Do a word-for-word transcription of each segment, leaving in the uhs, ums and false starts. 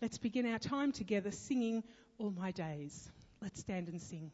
let's begin our time together singing All My Days. Let's stand and sing.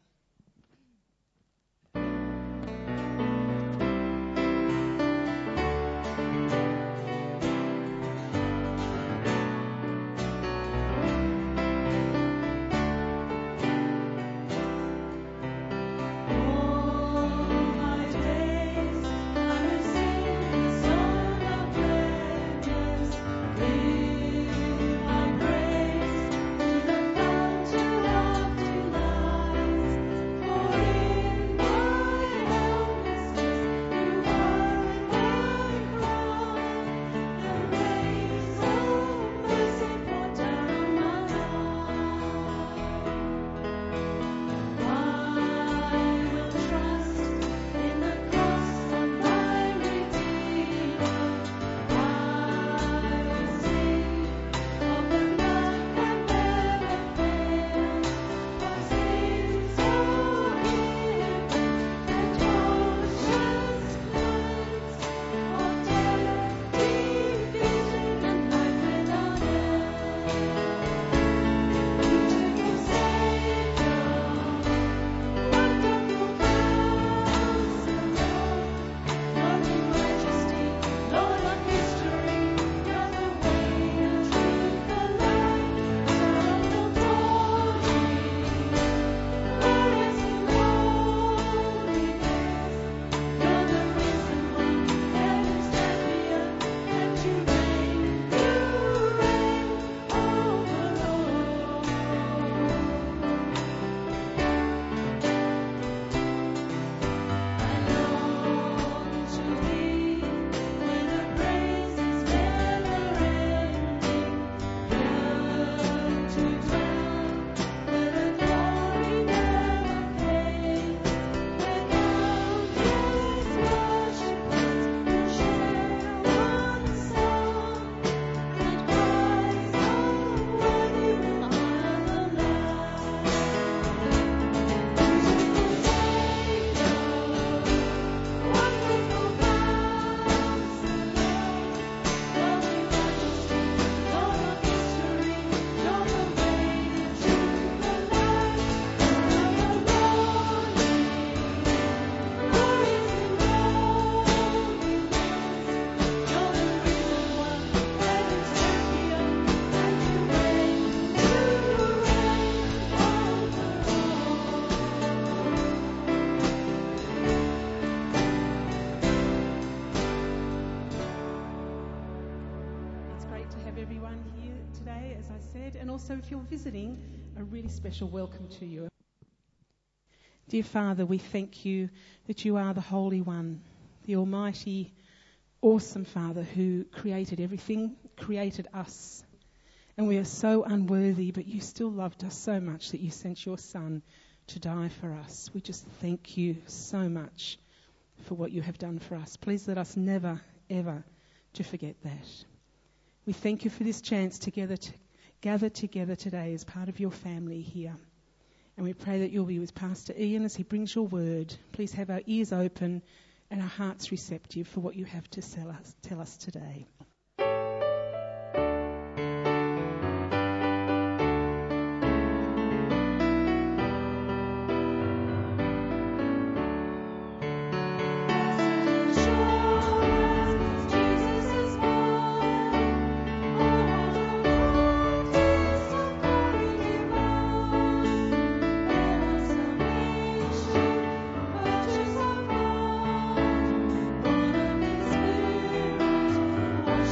So if you're visiting, a really special welcome to you. Dear Father, we thank you that you are the Holy One, the Almighty, awesome Father who created everything, created us. And we are so unworthy, but you still loved us so much that you sent your Son to die for us. We just thank you so much for what you have done for us. Please let us never, ever to forget that. We thank you for this chance together to gather together today as part of your family here. And we pray that you'll be with Pastor Ian as he brings your word. Please have our ears open and our hearts receptive for what you have to tell us, tell us today. Wash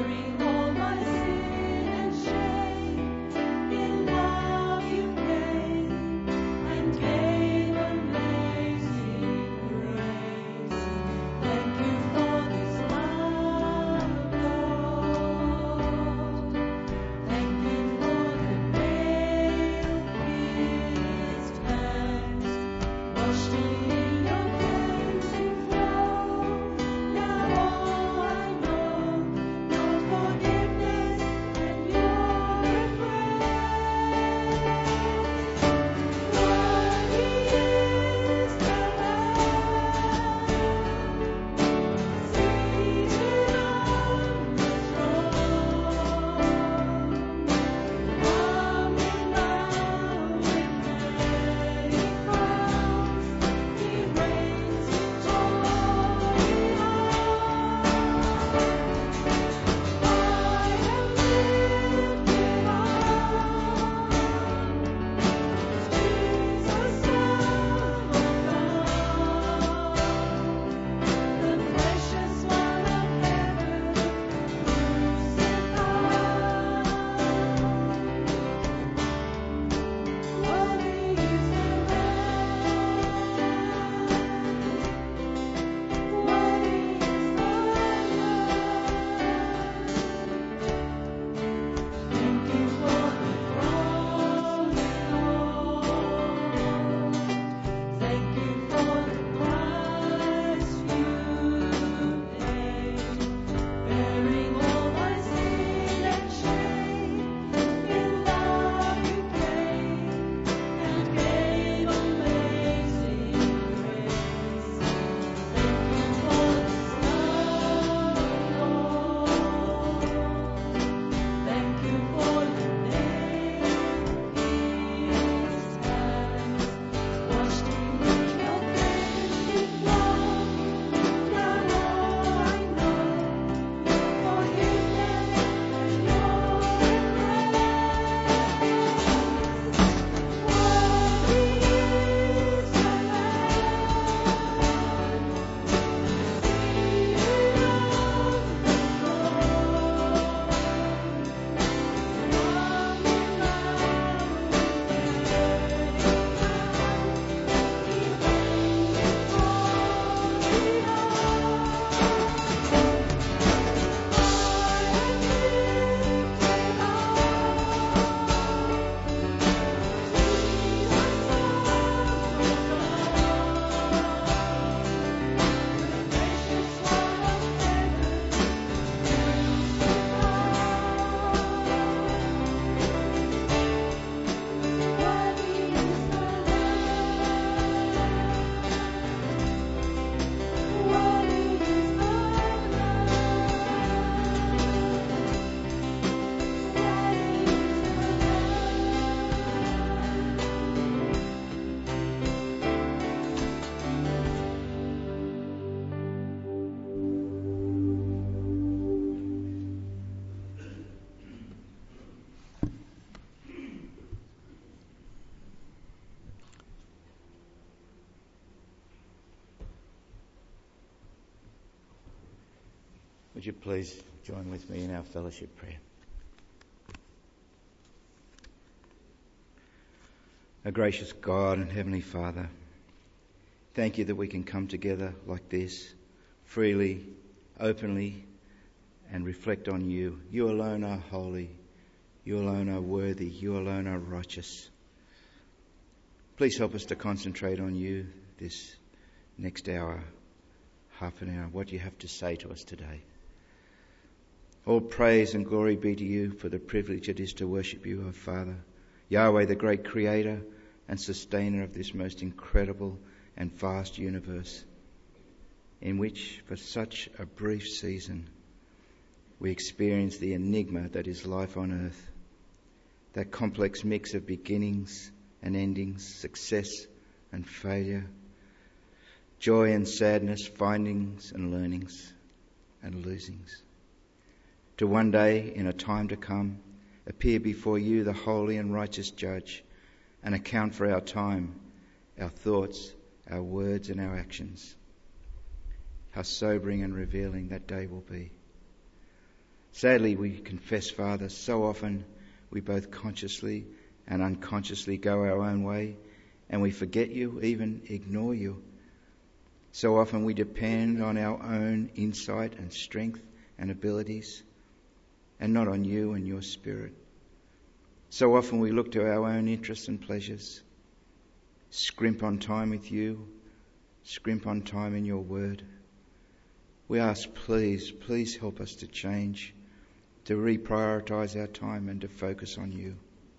Would you please join with me in our fellowship prayer? Our gracious God and Heavenly Father, thank you that we can come together like this, freely, openly, and reflect on you. You alone are holy. You alone are worthy. You alone are righteous. Please help us to concentrate on you this next hour, half an hour, what you have to say to us today. All praise and glory be to you for the privilege it is to worship you, O Father, Yahweh, the great creator and sustainer of this most incredible and vast universe, in which for such a brief season we experience the enigma that is life on earth, that complex mix of beginnings and endings, success and failure, joy and sadness, findings and learnings and losings. To one day, in a time to come, appear before you, the holy and righteous judge, and account for our time, our thoughts, our words and our actions. How sobering and revealing that day will be. Sadly, we confess, Father, so often we both consciously and unconsciously go our own way, and we forget you, even ignore you. So often we depend on our own insight and strength and abilities, and not on you and your Spirit. So often we look to our own interests and pleasures, scrimp on time with you, scrimp on time in your word. We ask, please, please help us to change, to reprioritise our time and to focus on you.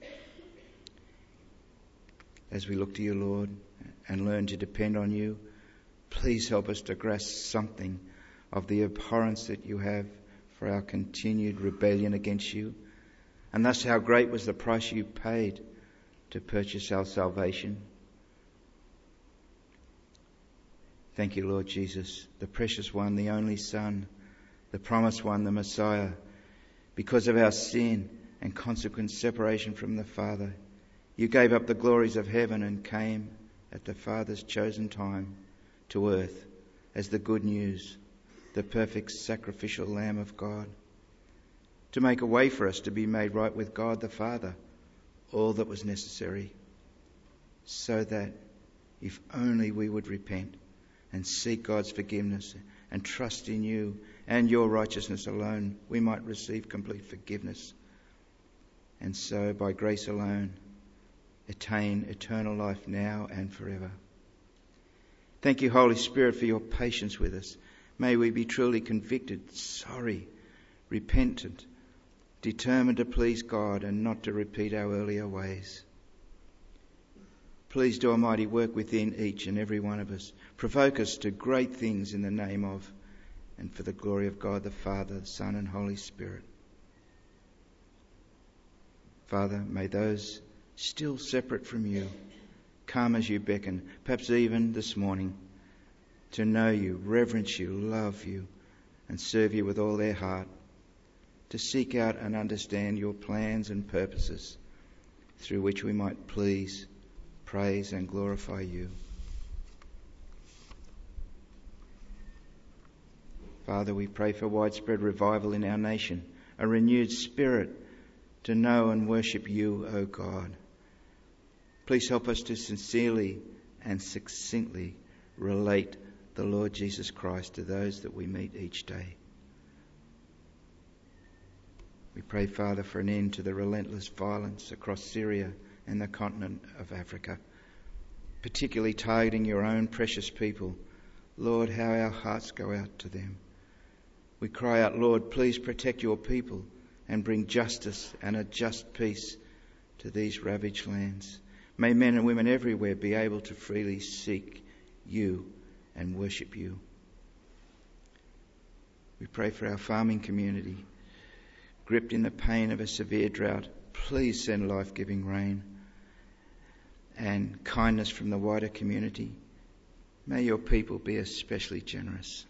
As we look to you, Lord, and learn to depend on you, please help us to grasp something of the abhorrence that you have for our continued rebellion against you, and thus how great was the price you paid to purchase our salvation. Thank you, Lord Jesus, the precious one, the only Son, the promised one, the Messiah. Because of our sin and consequent separation from the Father, you gave up the glories of heaven and came at the Father's chosen time to earth as the good news, the perfect sacrificial Lamb of God, to make a way for us to be made right with God the Father, all that was necessary, so that if only we would repent and seek God's forgiveness and trust in you and your righteousness alone, we might receive complete forgiveness, and so by grace alone attain eternal life now and forever. Thank you, Holy Spirit, for your patience with us. May we be truly convicted, sorry, repentant, determined to please God and not to repeat our earlier ways. Please do a mighty work within each and every one of us. Provoke us to great things in the name of and for the glory of God the Father, the Son and Holy Spirit. Father, may those still separate from you come as you beckon, perhaps even this morning, to know you, reverence you, love you, and serve you with all their heart, to seek out and understand your plans and purposes through which we might please, praise and glorify you. Father, we pray for widespread revival in our nation, a renewed spirit to know and worship you, O God. Please help us to sincerely and succinctly relate the Lord Jesus Christ to those that we meet each day. We pray, Father, for an end to the relentless violence across Syria and the continent of Africa, particularly targeting your own precious people. Lord, how our hearts go out to them. We cry out, Lord, please protect your people and bring justice and a just peace to these ravaged lands. May men and women everywhere be able to freely seek you and worship you. We pray for our farming community, gripped in the pain of a severe drought. Please send life-giving rain and kindness from the wider community. May your people be especially generous.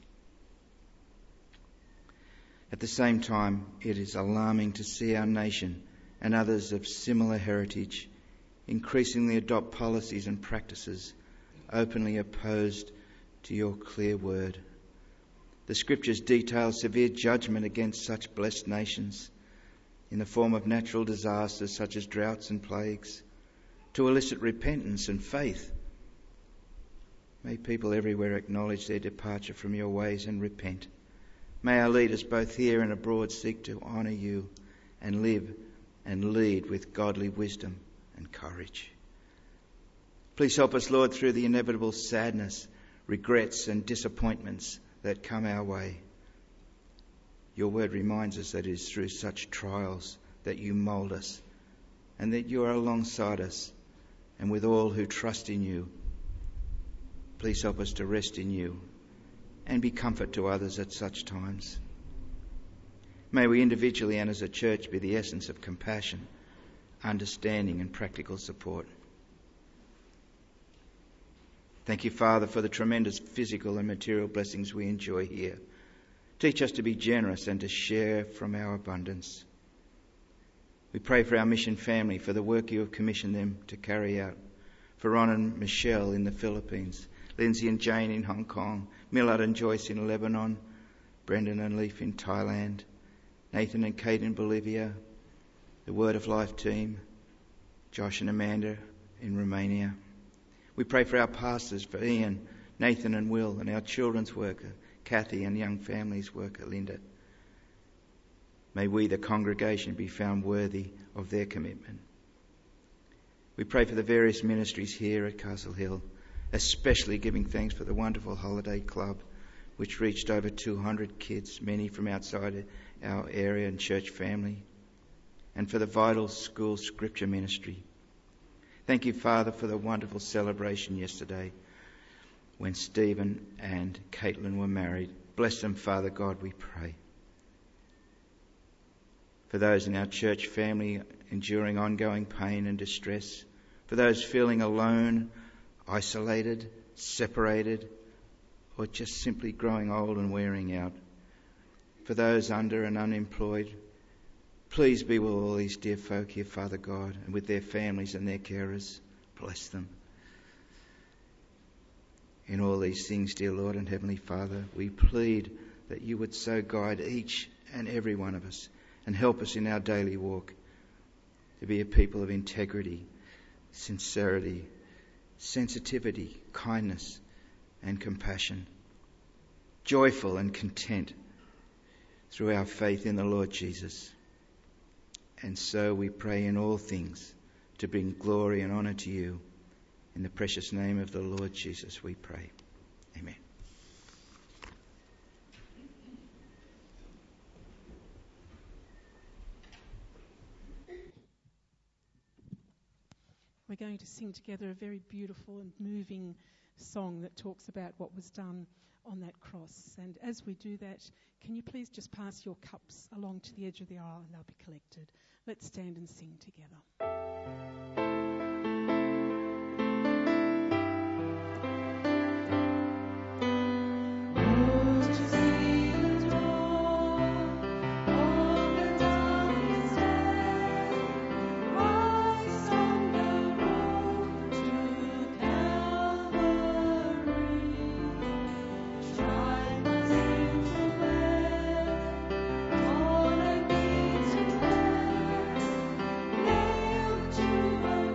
At the same time, it is alarming to see our nation and others of similar heritage increasingly adopt policies and practices openly opposed to your clear word. The scriptures detail severe judgment against such blessed nations in the form of natural disasters such as droughts and plagues, to elicit repentance and faith. May people everywhere acknowledge their departure from your ways and repent. May our leaders both here and abroad seek to honour you and live and lead with godly wisdom and courage. Please help us, Lord, through the inevitable sadness, regrets and disappointments that come our way. Your word reminds us that it is through such trials that you mould us and that you are alongside us and with all who trust in you. Please help us to rest in you and be comfort to others at such times. May we individually and as a church be the essence of compassion, understanding and practical support. Thank you, Father, for the tremendous physical and material blessings we enjoy here. Teach us to be generous and to share from our abundance. We pray for our mission family, for the work you have commissioned them to carry out. For Ron and Michelle in the Philippines, Lindsay and Jane in Hong Kong, Millard and Joyce in Lebanon, Brendan and Leaf in Thailand, Nathan and Kate in Bolivia, the Word of Life team, Josh and Amanda in Romania. We pray for our pastors, for Ian, Nathan and Will, and our children's worker, Kathy, and young families worker, Linda. May we, the congregation, be found worthy of their commitment. We pray for the various ministries here at Castle Hill, especially giving thanks for the wonderful holiday club, which reached over two hundred kids, many from outside our area and church family, and for the vital school scripture ministry. Thank you, Father, for the wonderful celebration yesterday when Stephen and Caitlin were married. Bless them, Father God, we pray. For those in our church family enduring ongoing pain and distress, for those feeling alone, isolated, separated, or just simply growing old and wearing out, for those under and unemployed, please be with all these dear folk here, Father God, and with their families and their carers. Bless them. In all these things, dear Lord and Heavenly Father, we plead that you would so guide each and every one of us and help us in our daily walk to be a people of integrity, sincerity, sensitivity, kindness and compassion, joyful and content through our faith in the Lord Jesus. And so we pray in all things to bring glory and honour to you. In the precious name of the Lord Jesus we pray. Amen. We're going to sing together a very beautiful and moving song that talks about what was done on that cross. And as we do that, can you please just pass your cups along to the edge of the aisle and they'll be collected. Let's stand and sing together. To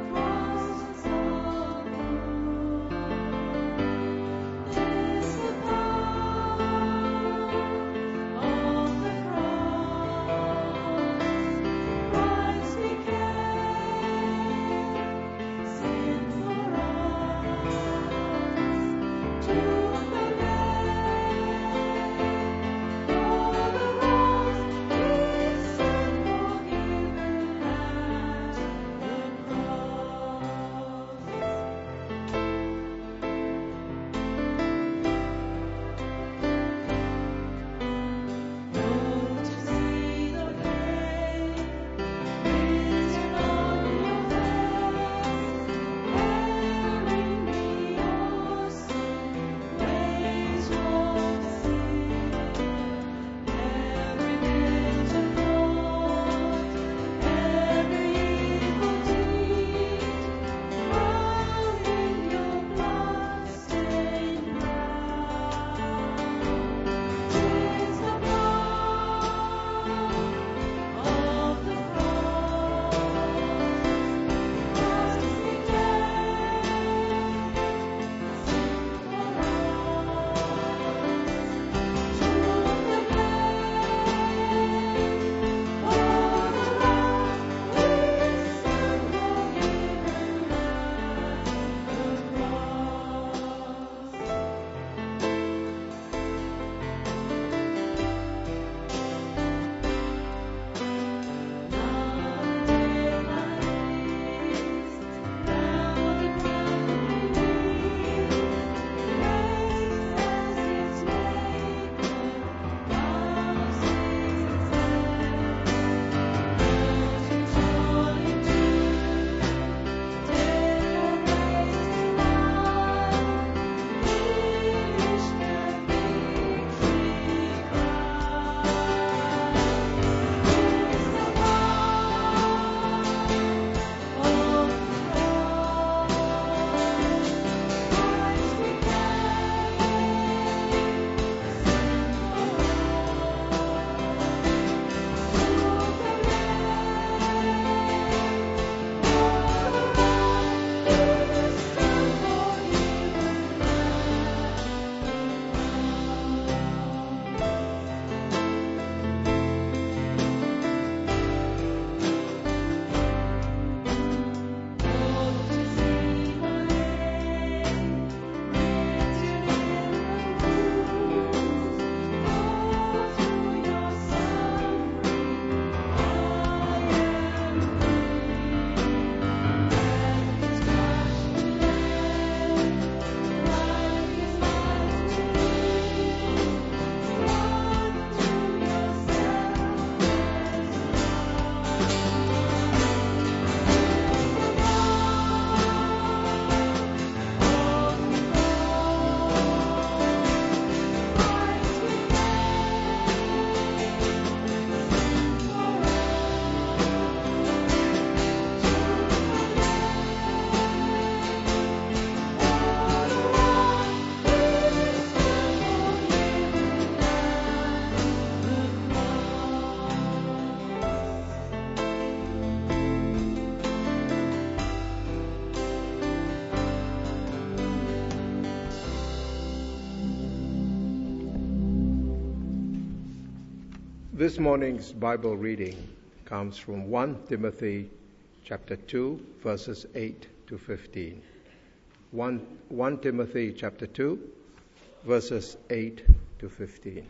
This morning's Bible reading comes from First Timothy chapter two, verses eight to fifteen. First Timothy chapter two, verses eight to fifteen.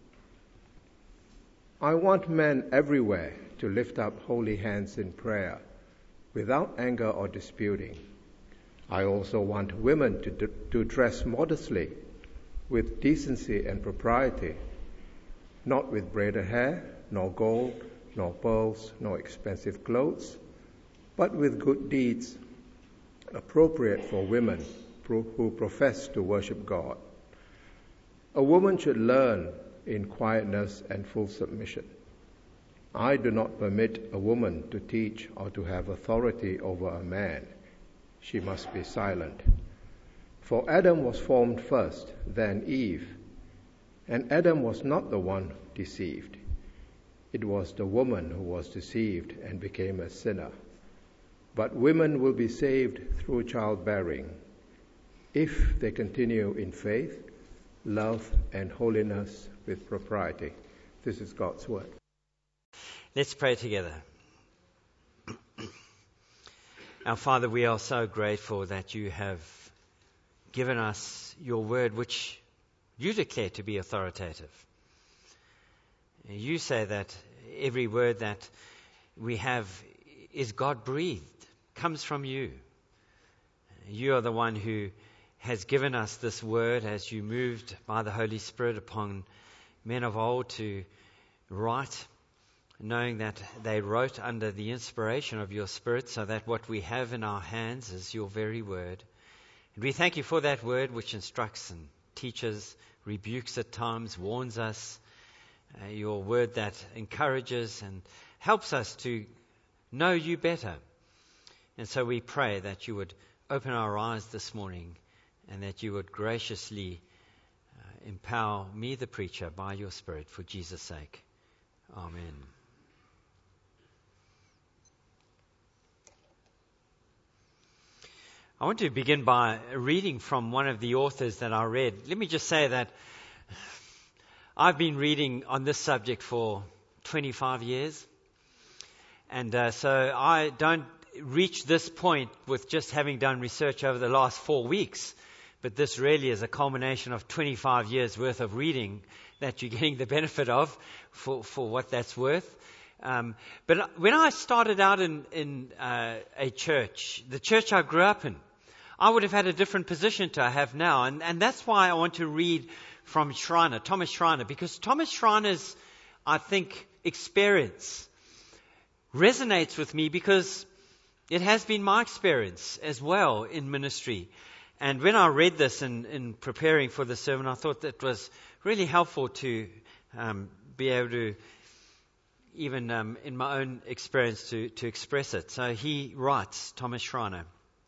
I want men everywhere to lift up holy hands in prayer, without anger or disputing. I also want women to, to dress modestly, with decency and propriety, not with braided hair, nor gold, nor pearls, nor expensive clothes, but with good deeds appropriate for women who profess to worship God. A woman should learn in quietness and full submission. I do not permit a woman to teach or to have authority over a man. She must be silent. For Adam was formed first, then Eve. And Adam was not the one deceived. It was the woman who was deceived and became a sinner. But women will be saved through childbearing, if they continue in faith, love, and holiness with propriety. This is God's word. Let's pray together. Our Father, we are so grateful that you have given us your word, which you declare to be authoritative. You say that every word that we have is God-breathed, comes from you. You are the one who has given us this word as you moved by the Holy Spirit upon men of old to write, knowing that they wrote under the inspiration of your Spirit, so that what we have in our hands is your very word. And we thank you for that word which instructs and teaches, rebukes at times, warns us, uh, your word that encourages and helps us to know you better. And so we pray that you would open our eyes this morning and that you would graciously uh, empower me, the preacher, by your Spirit, for Jesus' sake. Amen. I want to begin by reading from one of the authors that I read. Let me just say that I've been reading on this subject for twenty-five years. And uh, so I don't reach this point with just having done research over the last four weeks. But this really is a culmination of twenty-five years worth of reading that you're getting the benefit of for, for what that's worth. Um, but when I started out in, in uh, a church, the church I grew up in, I would have had a different position to I have now. And, and that's why I want to read from Schreiner, Thomas Schreiner, because Thomas Schreiner's, I think, experience resonates with me because it has been my experience as well in ministry. And when I read this in, in preparing for the sermon, I thought that was really helpful to um, be able to, even um, in my own experience, to, to express it. So he writes, Thomas Schreiner,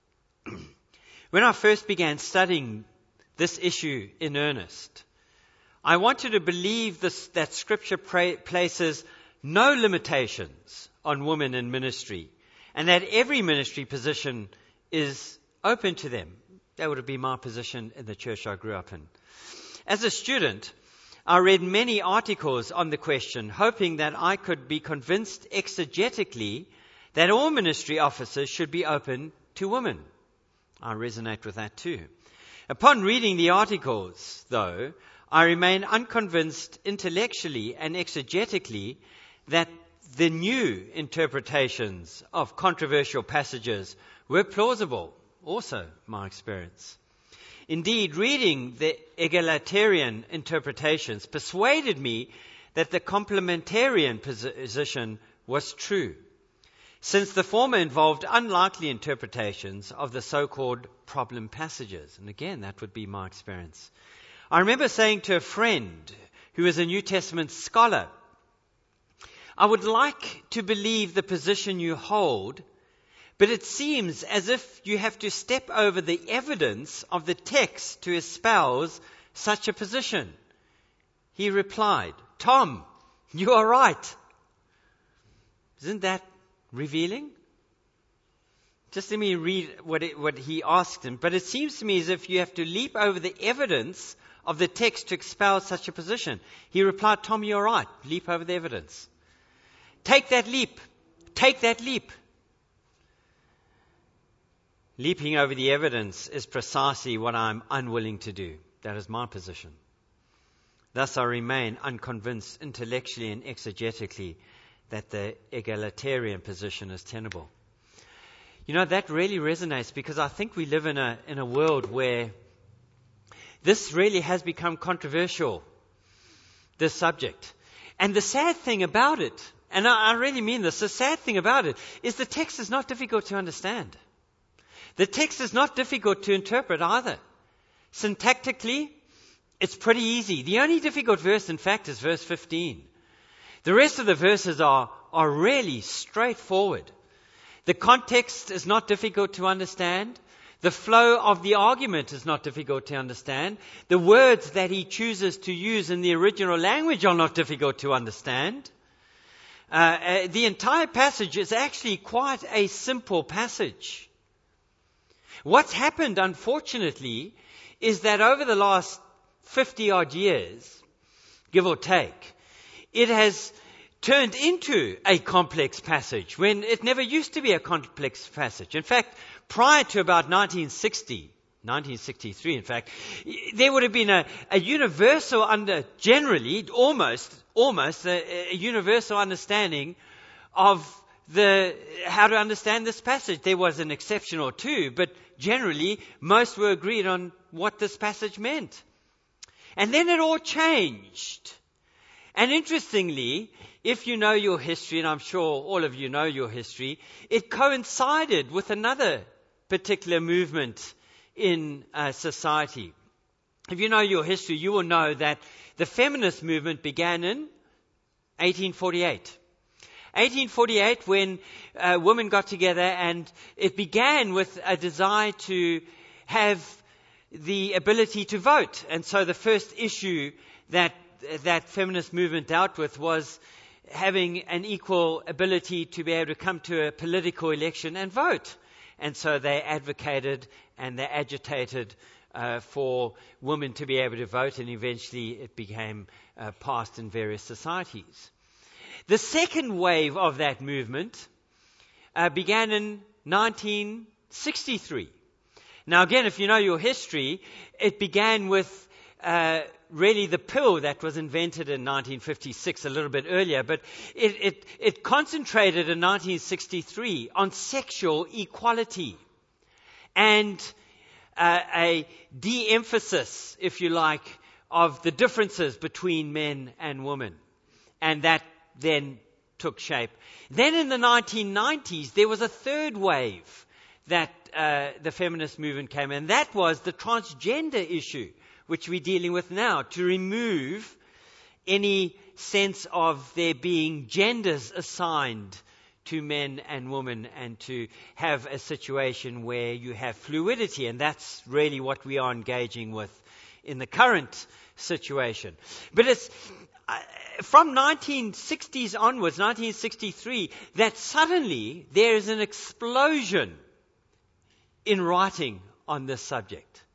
when I first began studying this issue in earnest, I wanted to believe this, that Scripture pra- places no limitations on women in ministry, and that every ministry position is open to them. That would be my position in the church I grew up in. As a student, I read many articles on the question, hoping that I could be convinced exegetically that all ministry offices should be open to women. I resonate with that too. Upon reading the articles, though, I remain unconvinced intellectually and exegetically that the new interpretations of controversial passages were plausible. Also my experience. Indeed, reading the egalitarian interpretations persuaded me that the complementarian position was true, since the former involved unlikely interpretations of the so-called problem passages. And again, that would be my experience. I remember saying to a friend who is a New Testament scholar, I would like to believe the position you hold, but it seems as if you have to step over the evidence of the text to espouse such a position. He replied, Tom, you are right. Isn't that revealing? Just let me read what, it, what he asked him. But it seems to me as if you have to leap over the evidence of the text to espouse such a position. He replied, Tom, you're right. Leap over the evidence. Take that leap. Take that leap. Leaping over the evidence is precisely what I'm unwilling to do. That is my position. Thus I remain unconvinced intellectually and exegetically that the egalitarian position is tenable. You know, that really resonates because I think we live in a in a world where this really has become controversial, this subject. And the sad thing about it, and I, I really mean this, the sad thing about it is the text is not difficult to understand. The text is not difficult to interpret either. Syntactically, it's pretty easy. The only difficult verse, in fact, is verse fifteen. The rest of the verses are, are really straightforward. The context is not difficult to understand. The flow of the argument is not difficult to understand. The words that he chooses to use in the original language are not difficult to understand. Uh, uh, the entire passage is actually quite a simple passage. What's happened, unfortunately, is that over the last fifty-odd years, give or take, it has turned into a complex passage when it never used to be a complex passage. In fact, prior to about nineteen sixty, nineteen sixty-three, in fact, there would have been a, a universal under, generally, almost, almost a, a universal understanding of the how to understand this passage. There was an exception or two, but generally, most were agreed on what this passage meant. And then it all changed. And interestingly, if you know your history, and I'm sure all of you know your history, it coincided with another particular movement in uh, society. If you know your history, you will know that the feminist movement began in eighteen forty-eight. eighteen forty-eight, when uh, women got together, and it began with a desire to have the ability to vote. And so the first issue that that feminist movement dealt with was having an equal ability to be able to come to a political election and vote. And so they advocated and they agitated uh, for women to be able to vote, and eventually it became uh, passed in various societies. The second wave of that movement uh, began in nineteen sixty-three. Now again, if you know your history, it began with uh, really the pill that was invented in nineteen fifty-six, a little bit earlier, but it, it, it concentrated in nineteen sixty-three on sexual equality and uh, a de-emphasis, if you like, of the differences between men and women. And that then took shape. Then in the nineteen nineties, there was a third wave that uh, the feminist movement came in. That was the transgender issue, which we're dealing with now, to remove any sense of there being genders assigned to men and women, and to have a situation where you have fluidity. And that's really what we are engaging with in the current situation. But it's uh, from nineteen sixties onwards, nineteen sixty-three, that suddenly there is an explosion in writing on this subject.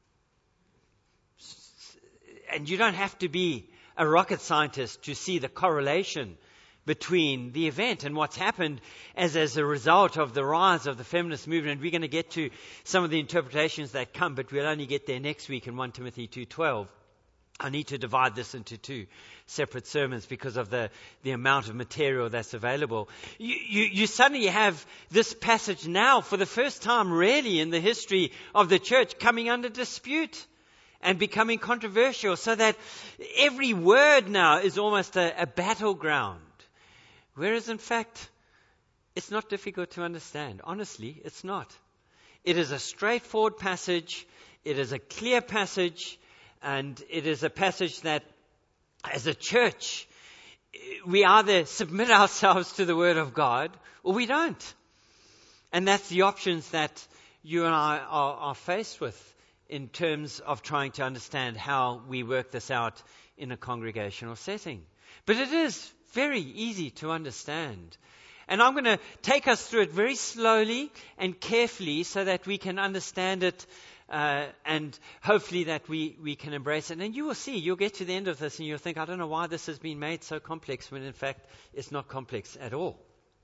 And you don't have to be a rocket scientist to see the correlation between the event and what's happened as, as a result of the rise of the feminist movement. We're going to get to some of the interpretations that come, but we'll only get there next week in First Timothy two twelve. I need to divide this into two separate sermons because of the, the amount of material that's available. You, you, you suddenly have this passage now, for the first time really in the history of the church, coming under dispute and becoming controversial, so that every word now is almost a, a battleground. Whereas in fact, it's not difficult to understand. Honestly, it's not. It is a straightforward passage. It is a clear passage. And it is a passage that, as a church, we either submit ourselves to the Word of God or we don't. And that's the options that you and I are, are faced with in terms of trying to understand how we work this out in a congregational setting. But it is very easy to understand. And I'm going to take us through it very slowly and carefully so that we can understand it uh, and hopefully that we, we can embrace it. And you will see, you'll get to the end of this and you'll think, I don't know why this has been made so complex, when in fact it's not complex at all.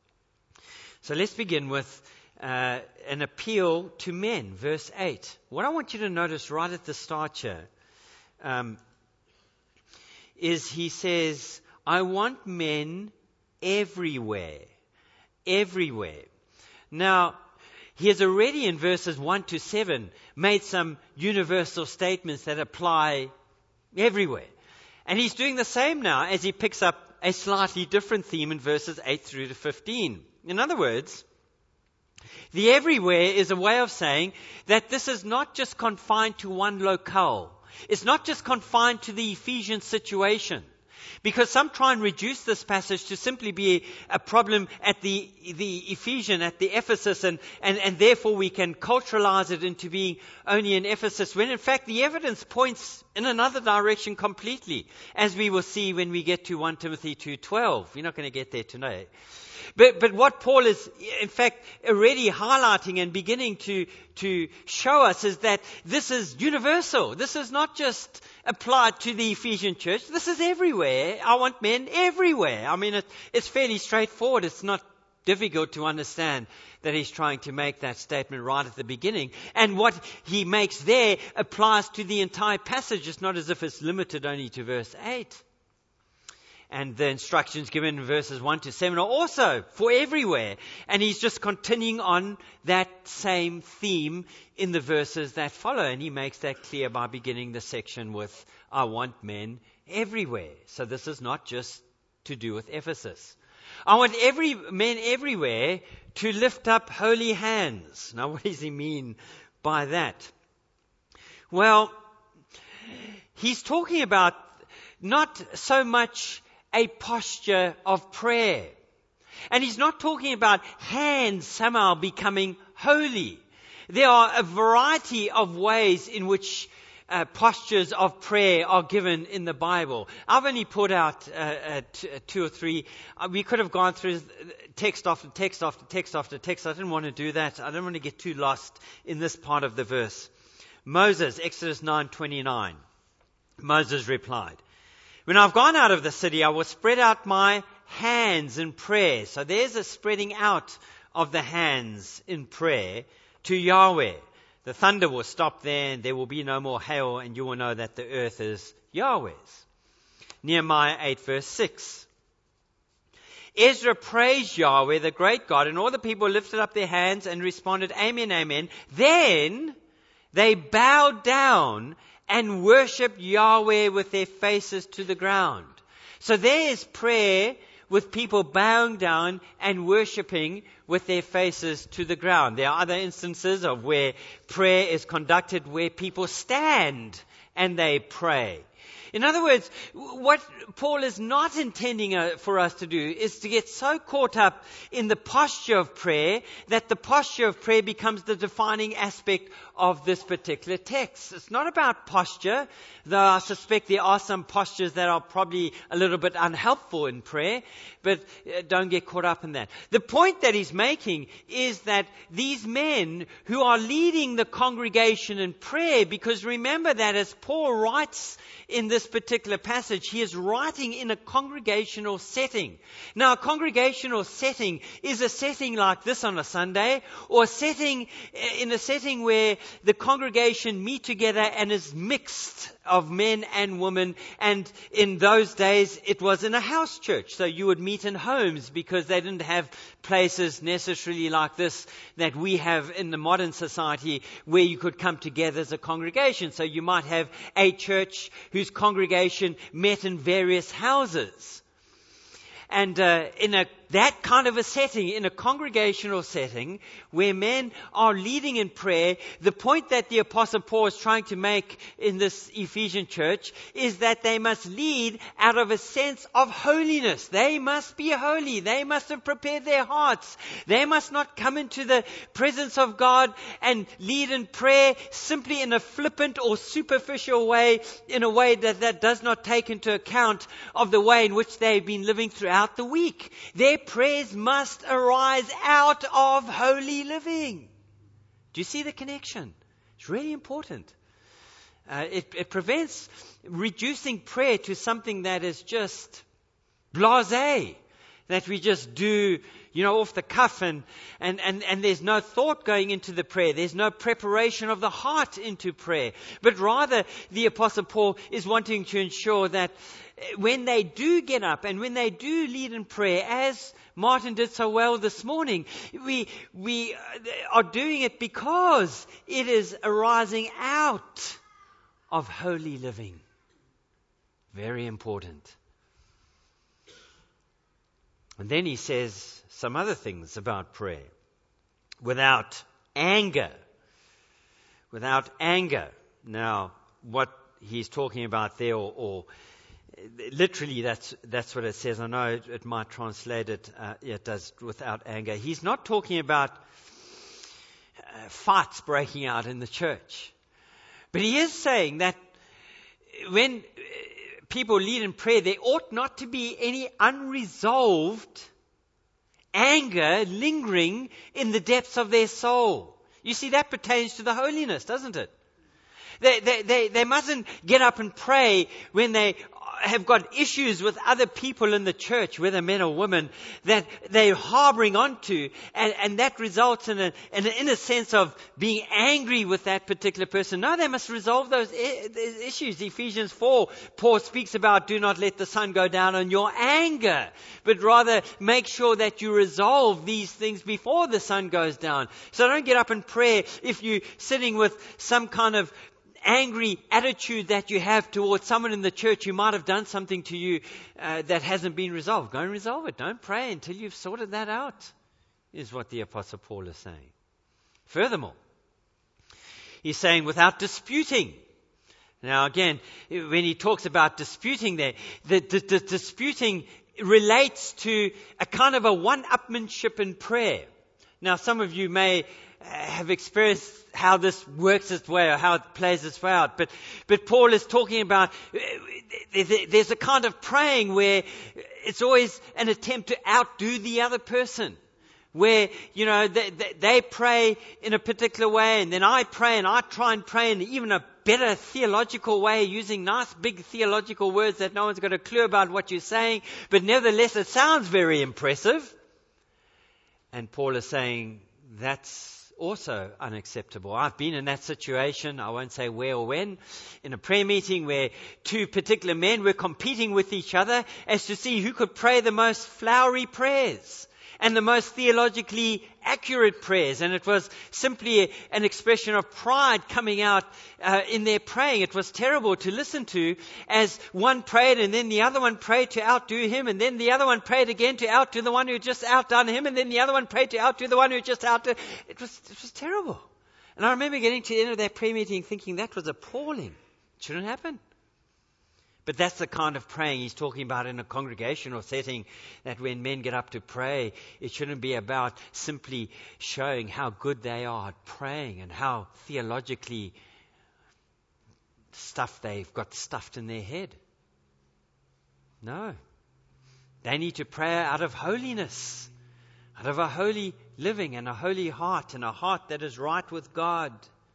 So let's begin with uh, an appeal to men, verse eight. What I want you to notice right at the start here um, is he says, I want men everywhere. Everywhere. Now, he has already in verses one to seven made some universal statements that apply everywhere. And he's doing the same now as he picks up a slightly different theme in verses eight through to fifteen. In other words, the everywhere is a way of saying that this is not just confined to one locale. It's not just confined to the Ephesian situation. Because some try and reduce this passage to simply be a problem at the the Ephesian, at the Ephesus, and, and, and therefore we can culturalize it into being only in Ephesus, when in fact the evidence points in another direction completely, as we will see when we get to First Timothy two twelve. We're not going to get there today. But, but what Paul is, in fact, already highlighting and beginning to, to show us is that this is universal. This is not just applied to the Ephesian church. This is everywhere. I want men everywhere. I mean, it, it's fairly straightforward. It's not difficult to understand that he's trying to make that statement right at the beginning. And what he makes there applies to the entire passage. It's not as if it's limited only to verse eight. And the instructions given in verses one to seven are also for everywhere. And he's just continuing on that same theme in the verses that follow. And he makes that clear by beginning the section with, I want men everywhere. So this is not just to do with Ephesus. I want every men everywhere to lift up holy hands. Now, what does he mean by that? Well, he's talking about not so much a posture of prayer. And he's not talking about hands somehow becoming holy. There are a variety of ways in which uh, postures of prayer are given in the Bible. I've only put out uh, uh, t- uh, two or three. Uh, we could have gone through text after text after text after text. I didn't want to do that. I didn't want to get too lost in this part of the verse. Moses, Exodus nine twenty-nine. Moses replied, when I've gone out of the city, I will spread out my hands in prayer. So there's a spreading out of the hands in prayer to Yahweh. The thunder will stop there and there will be no more hail, and you will know that the earth is Yahweh's. Nehemiah eight verse six. Ezra praised Yahweh, the great God, and all the people lifted up their hands and responded, Amen, Amen. Then they bowed down and worshipped Yahweh with their faces to the ground. So there is prayer with people bowing down and worshipping with their faces to the ground. There are other instances of where prayer is conducted where people stand and they pray. In other words, what Paul is not intending for us to do is to get so caught up in the posture of prayer that the posture of prayer becomes the defining aspect of this particular text. It's not about posture, though I suspect there are some postures that are probably a little bit unhelpful in prayer, but don't get caught up in that. The point that he's making is that these men who are leading the congregation in prayer, because remember that as Paul writes in this particular passage, he is writing in a congregational setting. Now, a congregational setting is a setting like this on a Sunday, or a setting in a setting where the congregation meet together and is mixed of men and women. And in those days, it was in a house church. So you would meet in homes because they didn't have places necessarily like this that we have in the modern society where you could come together as a congregation. So you might have a church whose congregation met in various houses. And uh, in a that kind of a setting, in a congregational setting, where men are leading in prayer, the point that the Apostle Paul is trying to make in this Ephesian church is that they must lead out of a sense of holiness. They must be holy. They must have prepared their hearts. They must not come into the presence of God and lead in prayer simply in a flippant or superficial way, in a way that, that does not take into account of the way in which they've been living throughout throughout the week. Their prayers must arise out of holy living. Do you see the connection? It's really important. Uh, it, it prevents reducing prayer to something that is just blasé, that we just do, you know, off the cuff, and, and, and, and there's no thought going into the prayer. There's no preparation of the heart into prayer. But rather, the Apostle Paul is wanting to ensure that when they do get up and when they do lead in prayer, as Martin did so well this morning, we, we are doing it because it is arising out of holy living. Very important. And then he says some other things about prayer. Without anger. Without anger. Now, what he's talking about there, or, or literally that's that's what it says. I know it, it might translate it, uh, it does, without anger. He's not talking about uh, fights breaking out in the church. But he is saying that when people lead in prayer, there ought not to be any unresolved anger lingering in the depths of their soul. You see, that pertains to the holiness, doesn't it? They, they, they, they mustn't get up and pray when they have got issues with other people in the church, whether men or women, that they're harboring onto, and, and that results in a, in a in a sense of being angry with that particular person. No, they must resolve those I- issues. Ephesians four, Paul speaks about, do not let the sun go down on your anger, but rather make sure that you resolve these things before the sun goes down. So don't get up and pray if you're sitting with some kind of angry attitude that you have towards someone in the church who might have done something to you uh, that hasn't been resolved. Go and resolve it. Don't pray until you've sorted that out, is what the Apostle Paul is saying. Furthermore, he's saying without disputing. Now again, when he talks about disputing there, the, the, the disputing relates to a kind of a one-upmanship in prayer. Now some of you may have experienced how this works its way, or how it plays its way out. But, but Paul is talking about, there's a kind of praying where it's always an attempt to outdo the other person. Where, you know, they, they pray in a particular way, and then I pray, and I try and pray in even a better theological way, using nice big theological words that no one's got a clue about what you're saying, but nevertheless it sounds very impressive. And Paul is saying, that's also unacceptable. I've been in that situation, I won't say where or when, in a prayer meeting where two particular men were competing with each other as to see who could pray the most flowery prayers and the most theologically accurate prayers. And it was simply an expression of pride coming out uh, in their praying. It was terrible to listen to as one prayed and then the other one prayed to outdo him, and then the other one prayed again to outdo the one who just outdone him, and then the other one prayed to outdo the one who just outdid. It was, it was terrible. And I remember getting to the end of that prayer meeting thinking that was appalling. It shouldn't happen. But that's the kind of praying he's talking about in a congregational setting, that when men get up to pray, it shouldn't be about simply showing how good they are at praying and how theologically stuff they've got stuffed in their head. No. They need to pray out of holiness, out of a holy living and a holy heart, and a heart that is right with God,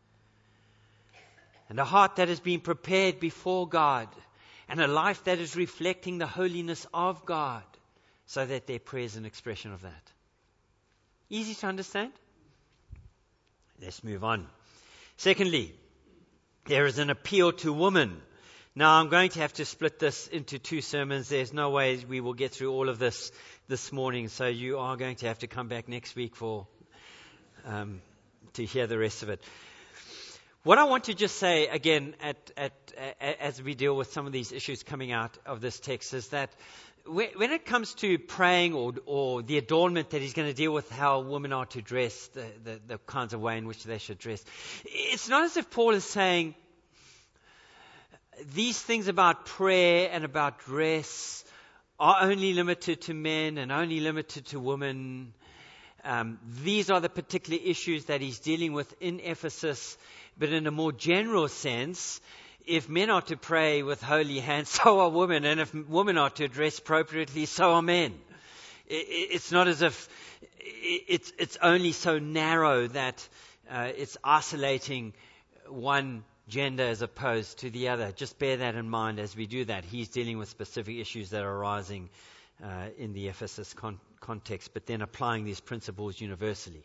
and a heart that has been prepared before God, and a life that is reflecting the holiness of God, so that their prayer is an expression of that. Easy to understand? Let's move on. Secondly, there is an appeal to women. Now, I'm going to have to split this into two sermons. There's no way we will get through all of this this morning, so you are going to have to come back next week for um, to hear the rest of it. What I want to just say again at, at, at, as we deal with some of these issues coming out of this text is that when it comes to praying or, or the adornment that he's going to deal with, how women are to dress, the, the, the kinds of way in which they should dress, it's not as if Paul is saying these things about prayer and about dress are only limited to men and only limited to women. Um, these are the particular issues that he's dealing with in Ephesus. But in a more general sense, if men are to pray with holy hands, so are women. And if women are to dress appropriately, so are men. It's not as if it's, it's only so narrow that uh, it's isolating one gender as opposed to the other. Just bear that in mind as we do that. He's dealing with specific issues that are arising uh, in the Ephesus con- context, but then applying these principles universally.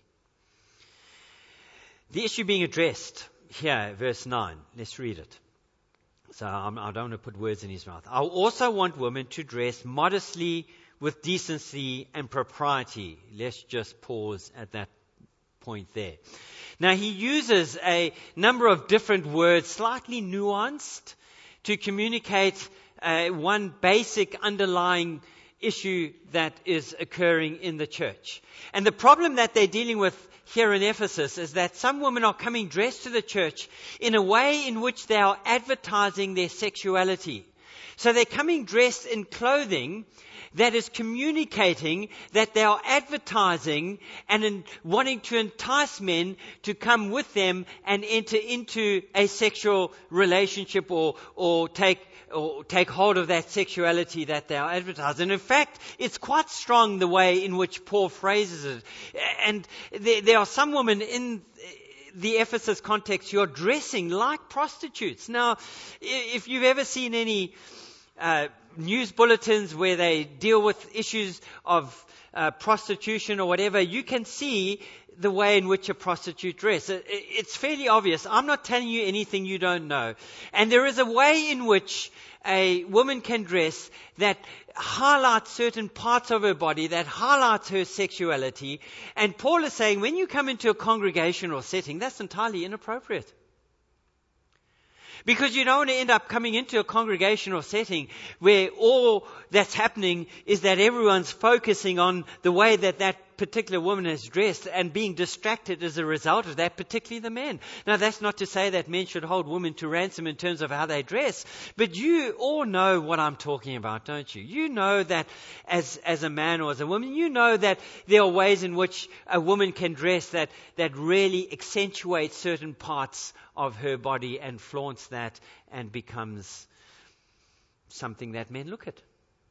The issue being addressed here, verse nine. Let's read it. So I'm, I don't want to put words in his mouth. I also want women to dress modestly with decency and propriety. Let's just pause at that point there. Now he uses a number of different words, slightly nuanced, to communicate uh, one basic underlying issue that is occurring in the church. And the problem that they're dealing with here in Ephesus is that some women are coming dressed to the church in a way in which they are advertising their sexuality. So they're coming dressed in clothing that is communicating that they are advertising and in wanting to entice men to come with them and enter into a sexual relationship or, or take or take hold of that sexuality that they are advertising. And in fact, it's quite strong the way in which Paul phrases it. And there, there are some women in the Ephesus context who are dressing like prostitutes. Now, if you've ever seen any uh, news bulletins where they deal with issues of uh, prostitution or whatever, you can see the way in which a prostitute dresses. It's fairly obvious. I'm not telling you anything you don't know. And there is a way in which a woman can dress that highlights certain parts of her body, that highlights her sexuality. And Paul is saying, when you come into a congregational setting, that's entirely inappropriate. Because you don't want to end up coming into a congregational setting where all that's happening is that everyone's focusing on the way that that particular woman is dressed and being distracted as a result of that, particularly the men. Now, that's not to say that men should hold women to ransom in terms of how they dress, but you all know what I'm talking about, don't you? You know that as as a man or as a woman, you know that there are ways in which a woman can dress that, that really accentuate certain parts of her body and flaunts that and becomes something that men look at.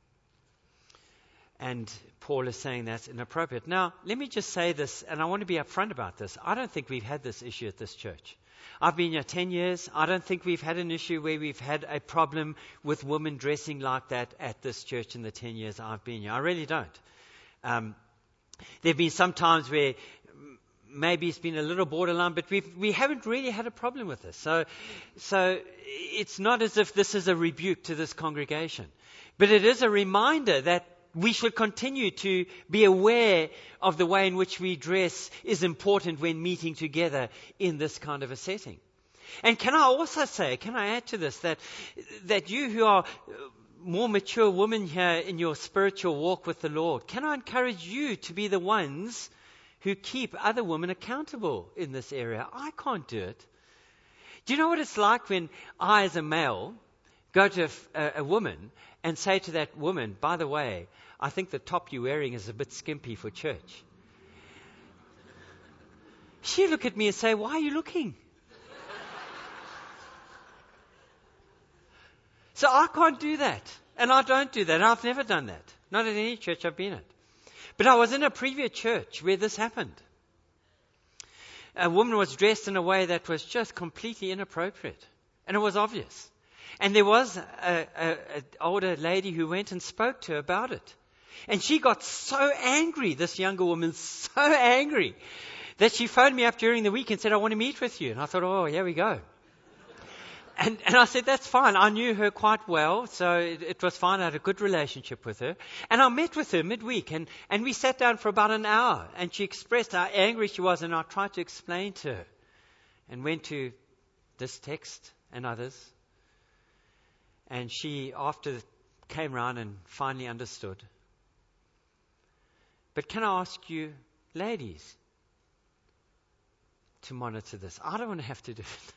And Paul is saying that's inappropriate. Now, let me just say this, and I want to be upfront about this. I don't think we've had this issue at this church. I've been here ten years. I don't think we've had an issue where we've had a problem with women dressing like that at this church in the ten years I've been here. I really don't. Um, there have been some times where maybe it's been a little borderline, but we've, we haven't really had a problem with this. So, so it's not as if this is a rebuke to this congregation. But it is a reminder that we should continue to be aware of the way in which we dress is important when meeting together in this kind of a setting. And can I also say, can I add to this, that that you who are more mature women here in your spiritual walk with the Lord, can I encourage you to be the ones who keep other women accountable in this area? I can't do it. Do you know what it's like when I, as a male, go to a, a woman and say to that woman, by the way, I think the top you're wearing is a bit skimpy for church. She'll look at me and say, why are you looking? So I can't do that. And I don't do that. And I've never done that. Not at any church I've been at. But I was in a previous church where this happened. A woman was dressed in a way that was just completely inappropriate. And it was obvious. And there was an older lady who went and spoke to her about it. And she got so angry, this younger woman, so angry, that she phoned me up during the week and said, I want to meet with you. And I thought, oh, here we go. And, and I said, that's fine. I knew her quite well, so it, it was fine. I had a good relationship with her. And I met with her midweek, and, and we sat down for about an hour. And she expressed how angry she was, and I tried to explain to her. And went to this text and others. And she, after, came round and finally understood. But can I ask you, ladies, to monitor this? I don't want to have to do it.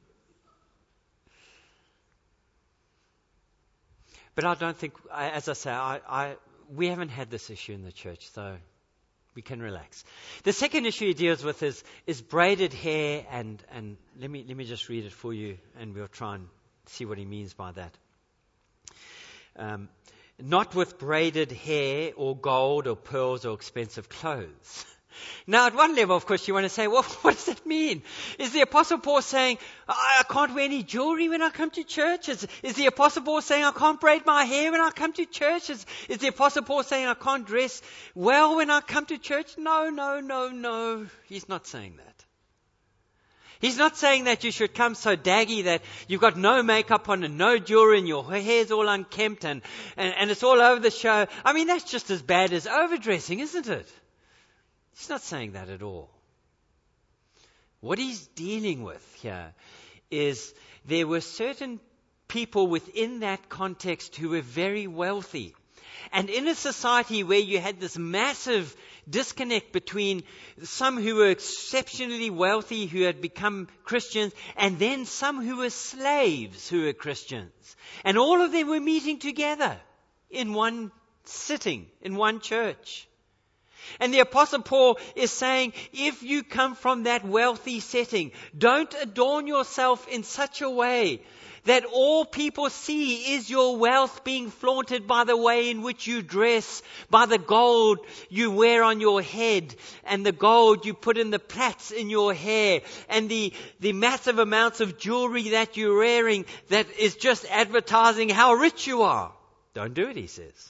But I don't think, as I say, I, I, we haven't had this issue in the church, so we can relax. The second issue he deals with is, is braided hair, and, and let me let me just read it for you, and we'll try and see what he means by that. Um, not with braided hair or gold or pearls or expensive clothes. Now, at one level, of course, you want to say, well, what does that mean? Is the Apostle Paul saying, I, I can't wear any jewelry when I come to church? Is, is the Apostle Paul saying, I can't braid my hair when I come to church? Is, is the Apostle Paul saying, I can't dress well when I come to church? No, no, no, no. He's not saying that. He's not saying that you should come so daggy that you've got no makeup on and no jewelry and your hair's all unkempt and, and, and it's all over the show. I mean, that's just as bad as overdressing, isn't it? He's not saying that at all. What he's dealing with here is there were certain people within that context who were very wealthy. And in a society where you had this massive disconnect between some who were exceptionally wealthy who had become Christians and then some who were slaves who were Christians. And all of them were meeting together in one sitting, in one church. And the Apostle Paul is saying, if you come from that wealthy setting, don't adorn yourself in such a way that all people see is your wealth being flaunted by the way in which you dress, by the gold you wear on your head, and the gold you put in the plaits in your hair, and the, the massive amounts of jewelry that you're wearing that is just advertising how rich you are. Don't do it, he says.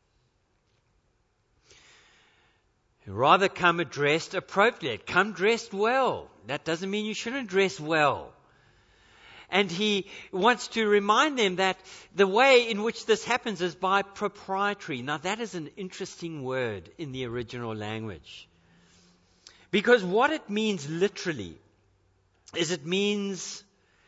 Rather come dressed appropriate. Come dressed well. That doesn't mean you shouldn't dress well. And he wants to remind them that the way in which this happens is by proprietary. Now that is an interesting word in the original language. Because what it means literally is it means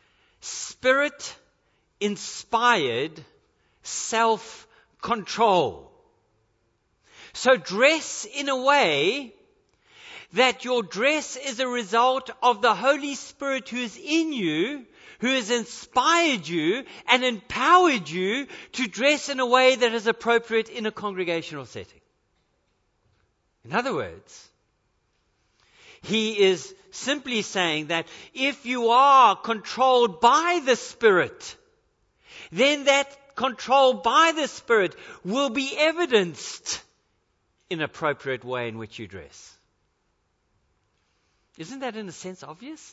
spirit-inspired self-control. So dress in a way that your dress is a result of the Holy Spirit who is in you, who has inspired you and empowered you to dress in a way that is appropriate in a congregational setting. In other words, he is simply saying that if you are controlled by the Spirit, then that control by the Spirit will be evidenced in an appropriate way in which you dress. Isn't that in a sense obvious?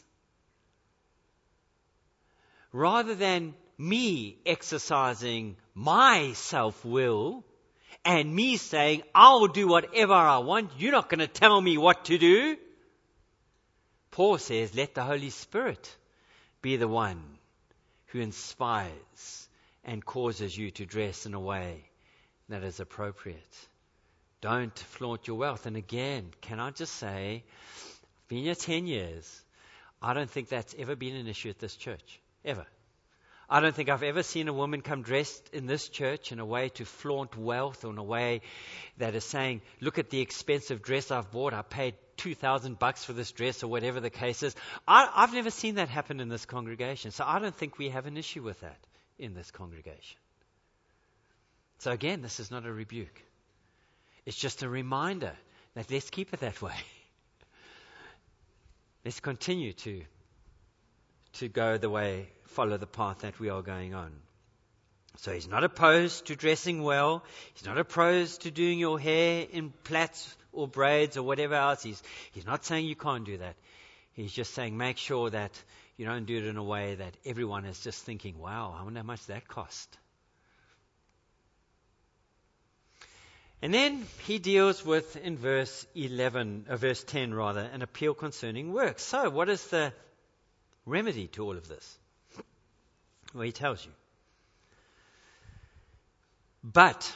Rather than me exercising my self-will and me saying, I'll do whatever I want, you're not going to tell me what to do. Paul says, let the Holy Spirit be the one who inspires and causes you to dress in a way that is appropriate. Don't flaunt your wealth. And again, can I just say, I've been here ten years. I don't think that's ever been an issue at this church. Ever. I don't think I've ever seen a woman come dressed in this church in a way to flaunt wealth or in a way that is saying, look at the expensive dress I've bought. I paid two thousand bucks for this dress or whatever the case is. I, I've never seen that happen in this congregation. So I don't think we have an issue with that in this congregation. So again, this is not a rebuke. It's just a reminder that let's keep it that way. Let's continue to, to go the way, follow the path that we are going on. So he's not opposed to dressing well. He's not opposed to doing your hair in plaits or braids or whatever else. He's, he's not saying you can't do that. He's just saying make sure that you don't do it in a way that everyone is just thinking, wow, I wonder how much that cost. And then he deals with, in verse eleven, uh, verse ten rather, an appeal concerning works. So what is the remedy to all of this? Well, he tells you. But,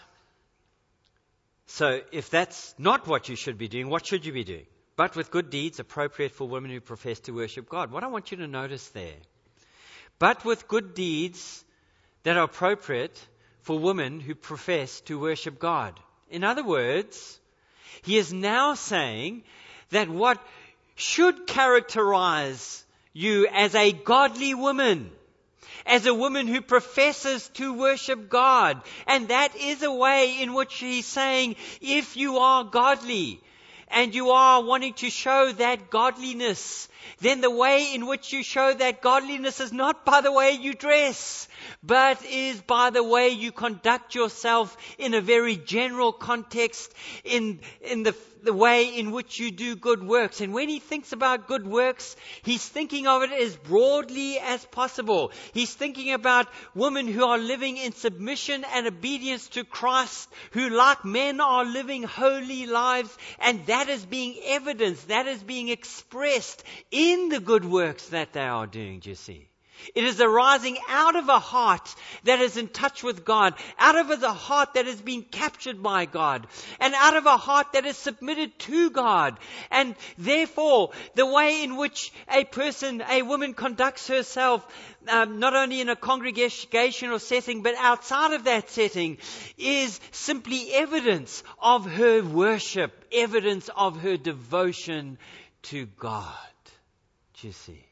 so if that's not what you should be doing, what should you be doing? But with good deeds appropriate for women who profess to worship God. What I want you to notice there, but with good deeds that are appropriate for women who profess to worship God. In other words, he is now saying that what should characterize you as a godly woman, as a woman who professes to worship God, and that is a way in which he's saying, if you are godly, and you are wanting to show that godliness, then the way in which you show that godliness is not by the way you dress, but is by the way you conduct yourself in a very general context, in, in the, the way in which you do good works. And when he thinks about good works, he's thinking of it as broadly as possible. He's thinking about women who are living in submission and obedience to Christ, who like men are living holy lives, and that is being evidenced, that is being expressed in the good works that they are doing, do you see? It is arising out of a heart that is in touch with God, out of a heart that has been captured by God, and out of a heart that is submitted to God. And therefore, the way in which a person, a woman conducts herself, um, not only in a congregational setting, but outside of that setting, is simply evidence of her worship, evidence of her devotion to God. Do you see?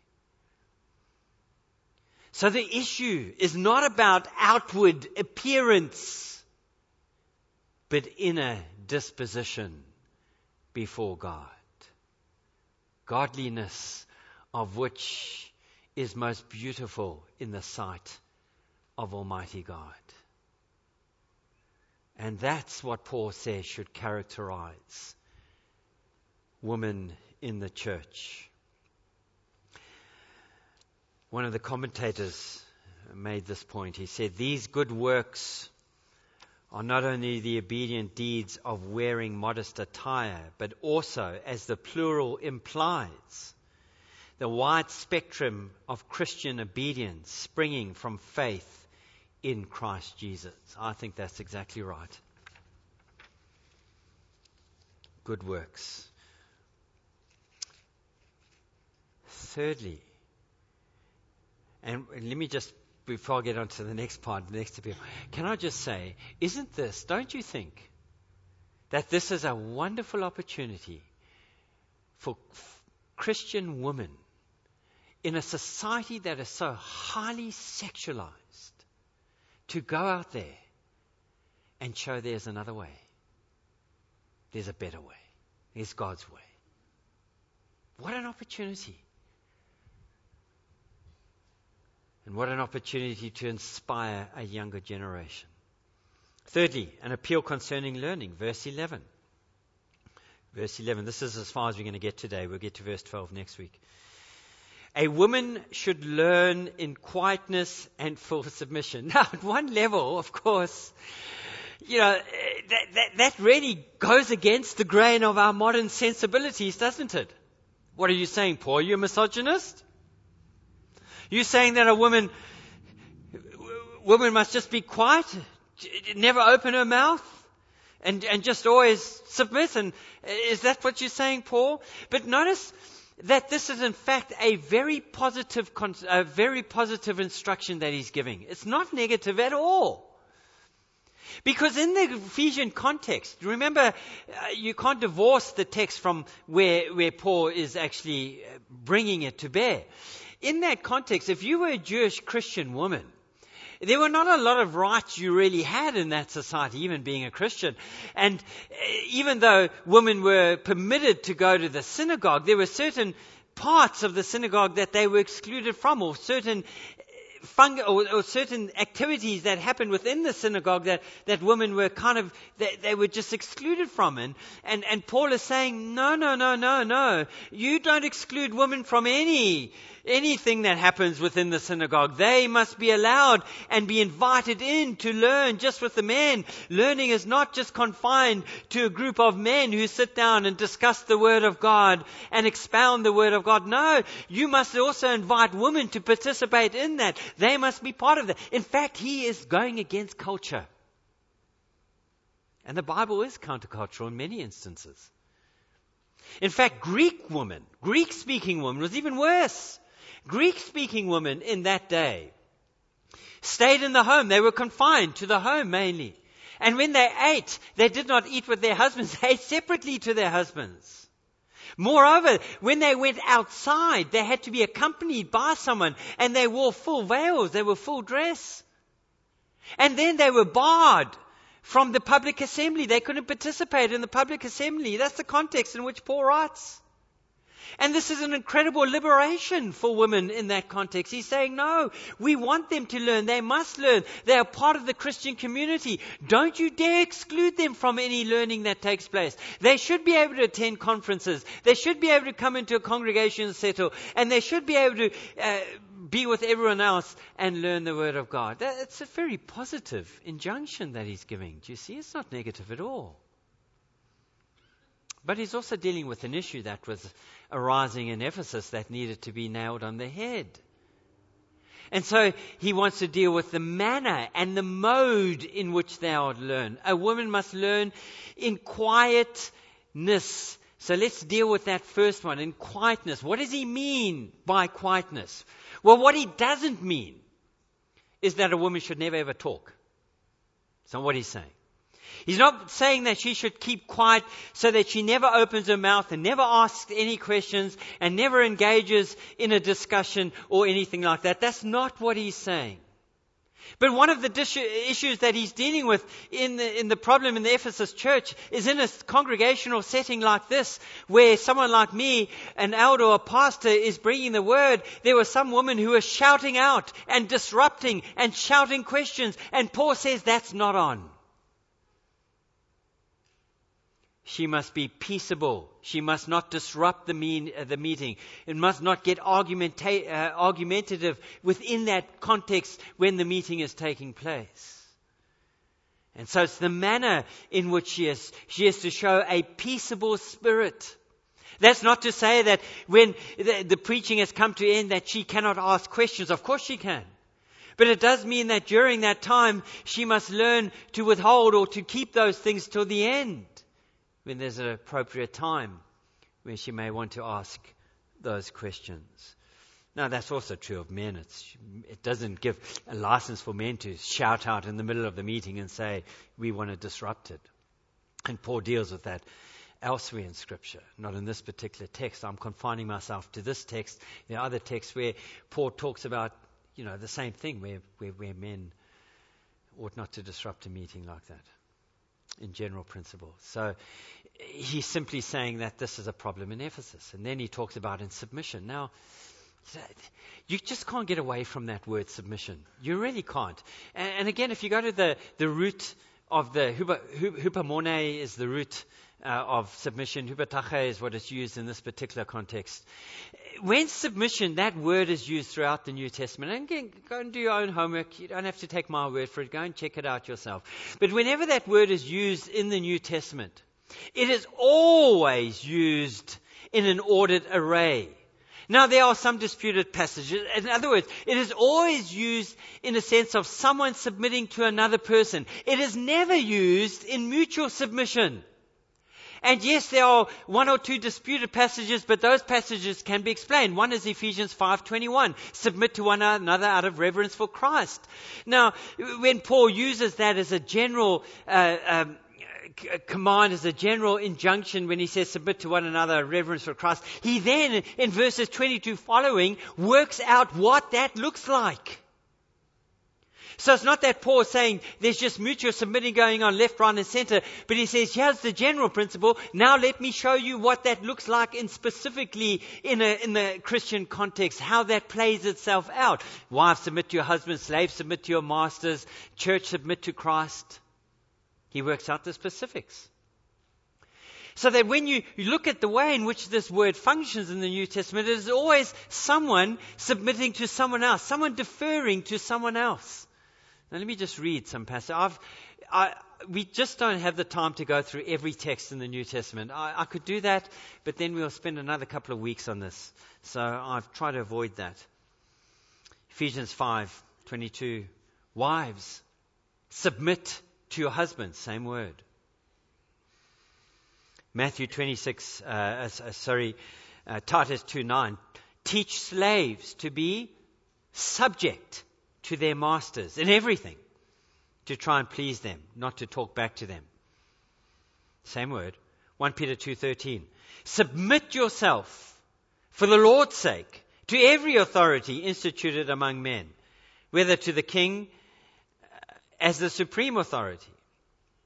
So the issue is not about outward appearance, but inner disposition before God. Godliness of which is most beautiful in the sight of Almighty God. And that's what Paul says should characterize women in the church. One of the commentators made this point. He said, these good works are not only the obedient deeds of wearing modest attire, but also, as the plural implies, the wide spectrum of Christian obedience springing from faith in Christ Jesus. I think that's exactly right. Good works. Thirdly, and let me just, before I get on to the next part, the next appeal, can I just say, isn't this, don't you think, that this is a wonderful opportunity for Christian women in a society that is so highly sexualized to go out there and show there's another way. There's a better way. There's God's way. What an opportunity. And what an opportunity to inspire a younger generation. Thirdly, an appeal concerning learning, verse eleven. Verse eleven, this is as far as we're going to get today. We'll get to verse twelve next week. A woman should learn in quietness and full submission. Now, at one level, of course, you know, that, that, that really goes against the grain of our modern sensibilities, doesn't it? What are you saying, Paul? Are you a misogynist? You saying that a woman, woman must just be quiet, never open her mouth, and, and just always submit? And is that what you're saying, Paul? But notice that this is in fact a very positive, a very positive instruction that he's giving. It's not negative at all. Because in the Ephesian context, remember, uh, you can't divorce the text from where, where Paul is actually bringing it to bear. In that context, if you were a Jewish Christian woman, there were not a lot of rights you really had in that society, even being a Christian. And even though women were permitted to go to the synagogue, there were certain parts of the synagogue that they were excluded from, or certain Fung, or, or certain activities that happened within the synagogue that, that women were kind of, they, they were just excluded from. And, and, and Paul is saying, no, no, no, no, no. You don't exclude women from any, anything that happens within the synagogue. They must be allowed and be invited in to learn just with the men. Learning is not just confined to a group of men who sit down and discuss the Word of God and expound the Word of God. No, you must also invite women to participate in that. They must be part of that. In fact, he is going against culture. And the Bible is countercultural in many instances. In fact, Greek women, Greek-speaking women was even worse. Greek-speaking women in that day stayed in the home. They were confined to the home mainly. And when they ate, they did not eat with their husbands. They ate separately to their husbands. Moreover, when they went outside, they had to be accompanied by someone, and they wore full veils, they were full dress. And then they were barred from the public assembly. They couldn't participate in the public assembly. That's the context in which Paul writes. And this is an incredible liberation for women in that context. He's saying, no, we want them to learn. They must learn. They are part of the Christian community. Don't you dare exclude them from any learning that takes place. They should be able to attend conferences. They should be able to come into a congregation and settle. And they should be able to uh, be with everyone else and learn the Word of God. It's a very positive injunction that he's giving. Do you see? It's not negative at all. But he's also dealing with an issue that was arising in Ephesus that needed to be nailed on the head. And so he wants to deal with the manner and the mode in which they are to learn. A woman must learn in quietness. So let's deal with that first one, in quietness. What does he mean by quietness? Well, what he doesn't mean is that a woman should never ever talk. That's not what he's saying. He's not saying that she should keep quiet so that she never opens her mouth and never asks any questions and never engages in a discussion or anything like that. That's not what he's saying. But one of the dis- issues that he's dealing with in the, in the problem in the Ephesus church is in a congregational setting like this, where someone like me, an elder or a pastor, is bringing the word. There were some women who were shouting out and disrupting and shouting questions. And Paul says that's not on. She must be peaceable. She must not disrupt the, mean, uh, the meeting. It must not get argumenta- uh, argumentative within that context when the meeting is taking place. And so it's the manner in which she is. She has to show a peaceable spirit. That's not to say that when the, the preaching has come to end that she cannot ask questions. Of course she can. But it does mean that during that time she must learn to withhold or to keep those things till the end, when there's an appropriate time where she may want to ask those questions. Now, that's also true of men. It's, it doesn't give a license for men to shout out in the middle of the meeting and say, we want to disrupt it. And Paul deals with that elsewhere in Scripture, not in this particular text. I'm confining myself to this text. There are other texts where Paul talks about, you know, the same thing, where, where, where men ought not to disrupt a meeting like that, in general principle. So he's simply saying that this is a problem in Ephesus. And then he talks about in submission. Now, you just can't get away from that word submission. You really can't. And, and again, if you go to the, the root of the, hupamone is the root uh, of submission. Hupatache is what is used in this particular context. When submission, that word is used throughout the New Testament. And again, go and do your own homework. You don't have to take my word for it. Go and check it out yourself. But whenever that word is used in the New Testament, it is always used in an ordered array. Now, there are some disputed passages. In other words, it is always used in a sense of someone submitting to another person. It is never used in mutual submission. And yes, there are one or two disputed passages, but those passages can be explained. One is Ephesians five twenty-one, submit to one another out of reverence for Christ. Now, when Paul uses that as a general uh, um, command, as a general injunction, when he says submit to one another, reverence for Christ, he then, in verses twenty-two following, works out what that looks like. So it's not that Paul is saying there's just mutual submitting going on left, right, and center, but he says, here's the general principle. Now let me show you what that looks like in specifically in a, in the Christian context, how that plays itself out. Wives, submit to your husbands. Slaves, submit to your masters. Church, submit to Christ. He works out the specifics. So that when you, you look at the way in which this word functions in the New Testament, it is always someone submitting to someone else, someone deferring to someone else. Now let me just read some passages. I've, I, we just don't have the time to go through every text in the New Testament. I, I could do that, but then we'll spend another couple of weeks on this. So I've tried to avoid that. Ephesians five twenty-two. Wives, submit to your husbands. Same word. Matthew twenty-six, uh, uh, sorry, uh, Titus two nine. Teach slaves to be subject to their masters in everything, to try and please them, not to talk back to them. Same word. First Peter two thirteen. Submit yourself for the Lord's sake to every authority instituted among men, whether to the king as the supreme authority,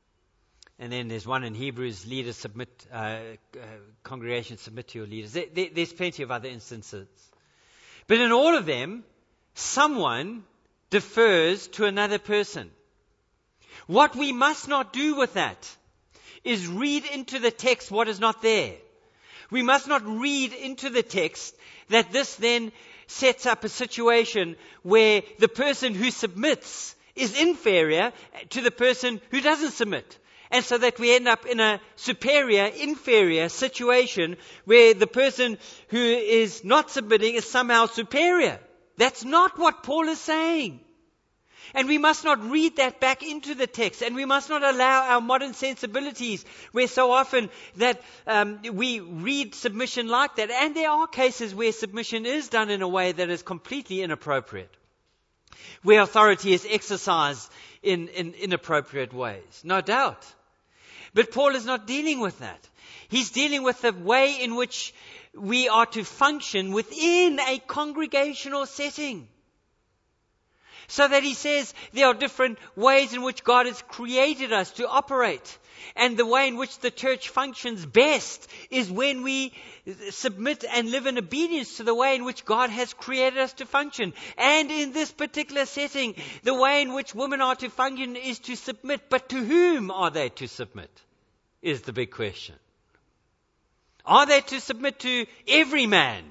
And then there's one in Hebrews, leaders submit, uh, uh, congregation submit to your leaders. There, there, there's plenty of other instances. But in all of them, someone defers to another person. What we must not do with that is read into the text what is not there. We must not read into the text that this then sets up a situation where the person who submits is inferior to the person who doesn't submit. And so that we end up in a superior, inferior situation where the person who is not submitting is somehow superior. That's not what Paul is saying. And we must not read that back into the text. And we must not allow our modern sensibilities, where so often that um, we read submission like that. And there are cases where submission is done in a way that is completely inappropriate, where authority is exercised in, in inappropriate ways. No doubt. But Paul is not dealing with that. He's dealing with the way in which we are to function within a congregational setting. So that he says there are different ways in which God has created us to operate. And the way in which the church functions best is when we submit and live in obedience to the way in which God has created us to function. And in this particular setting, the way in which women are to function is to submit. But to whom are they to submit? Is the big question. Are they to submit to every man?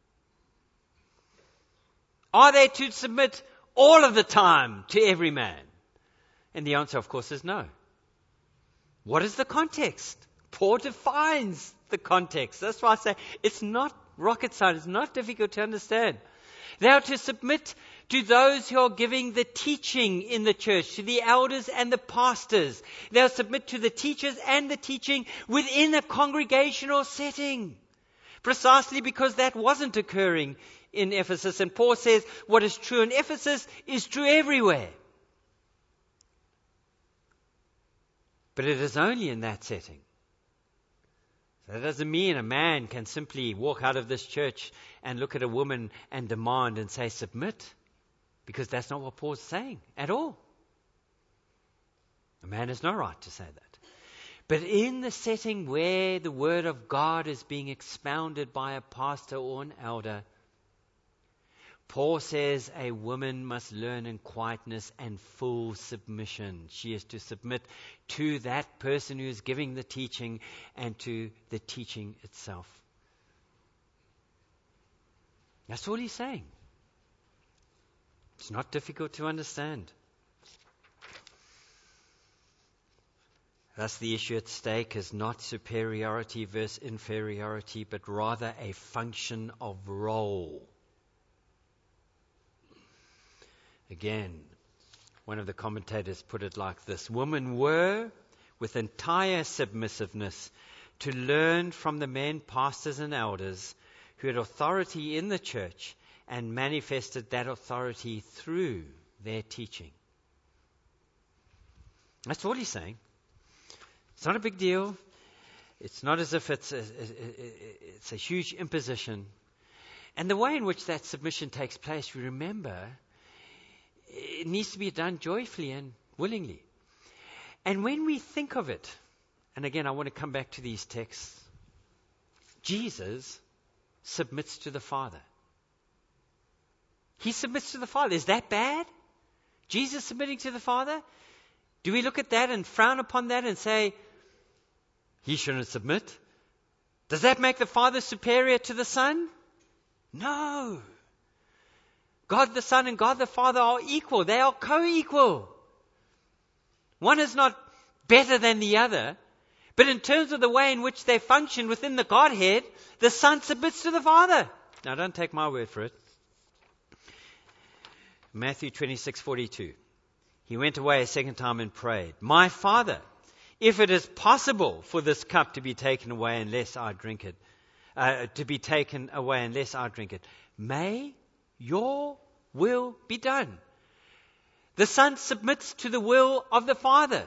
Are they to submit all of the time to every man? And the answer, of course, is no. What is the context? Paul defines the context. That's why I say it's not rocket science. It's not difficult to understand. They are to submit to those who are giving the teaching in the church, to the elders and the pastors. They'll submit to the teachers and the teaching within a congregational setting. Precisely because that wasn't occurring in Ephesus. And Paul says what is true in Ephesus is true everywhere. But it is only in that setting. So that doesn't mean a man can simply walk out of this church and look at a woman and demand and say, submit. Because that's not what Paul's saying at all. A man has no right to say that. But in the setting where the word of God is being expounded by a pastor or an elder, Paul says a woman must learn in quietness and full submission. She is to submit to that person who is giving the teaching and to the teaching itself. That's all he's saying. It's not difficult to understand. Thus, the issue at stake is not superiority versus inferiority, but rather a function of role. Again, one of the commentators put it like this: women were, with entire submissiveness, to learn from the men, pastors and elders who had authority in the church and manifested that authority through their teaching. That's all he's saying. It's not a big deal. It's not as if it's a, it's a huge imposition. And the way in which that submission takes place, we remember, it needs to be done joyfully and willingly. And when we think of it, and again, I want to come back to these texts, Jesus submits to the Father. He submits to the Father. Is that bad? Jesus submitting to the Father? Do we look at that and frown upon that and say, he shouldn't submit? Does that make the Father superior to the Son? No. God the Son and God the Father are equal. They are co-equal. One is not better than the other. But in terms of the way in which they function within the Godhead, the Son submits to the Father. Now, don't take my word for it. Matthew twenty-six forty-two. He went away a second time and prayed, "My Father, if it is possible for this cup to be taken away unless I drink it, uh, to be taken away unless I drink it, may your will be done." The Son submits to the will of the Father.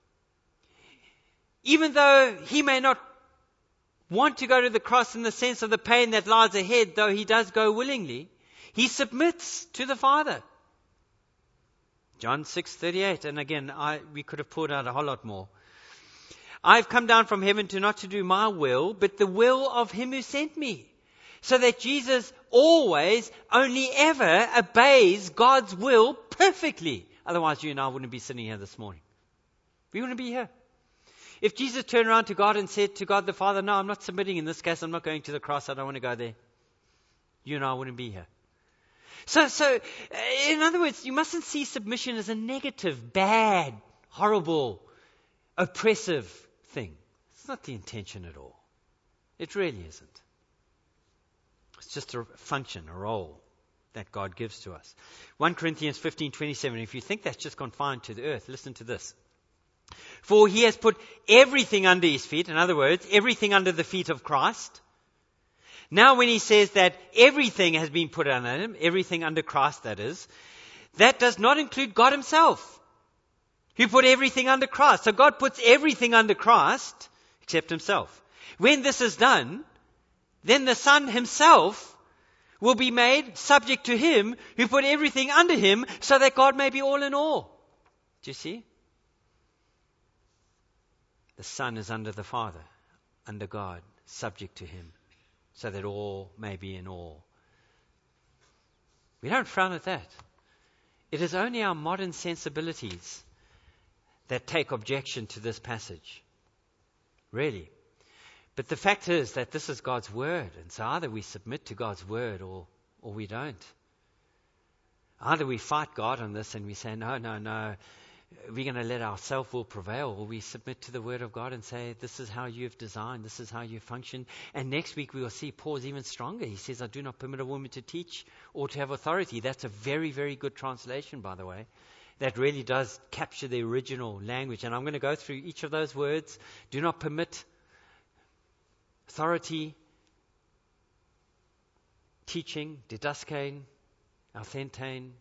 Even though he may not want to go to the cross in the sense of the pain that lies ahead, though he does go willingly, he submits to the Father. John six thirty-eight, and again, I, we could have pulled out a whole lot more. I've come down from heaven to not to do my will, but the will of him who sent me. So that Jesus always, only ever obeys God's will perfectly. Otherwise you and I wouldn't be sitting here this morning. We wouldn't be here. If Jesus turned around to God and said to God the Father, no, I'm not submitting in this case, I'm not going to the cross, I don't want to go there, you and I wouldn't be here. So, so, in other words, you mustn't see submission as a negative, bad, horrible, oppressive thing. It's not the intention at all. It really isn't. It's just a function, a role that God gives to us. First Corinthians fifteen twenty-seven. If you think that's just confined to the earth, listen to this. For he has put everything under his feet. In other words, everything under the feet of Christ. Now when he says that everything has been put under him, everything under Christ that is, that does not include God himself. He put everything under Christ. So God puts everything under Christ except himself. When this is done, then the Son himself will be made subject to him who put everything under him so that God may be all in all. Do you see? The Son is under the Father, under God, subject to him, so that all may be in all. We don't frown at that. It is only our modern sensibilities that take objection to this passage. Really. But the fact is that this is God's word, and so either we submit to God's word or, or we don't. Either we fight God on this and we say, no, no, no, we're going to let our self-will prevail, or we submit to the word of God and say, this is how you've designed, this is how you function. And next week we will see Paul's even stronger. He says, I do not permit a woman to teach or to have authority. That's a very, very good translation, by the way. That really does capture the original language. And I'm going to go through each of those words. Do not permit authority, teaching, didaskain, authentaine,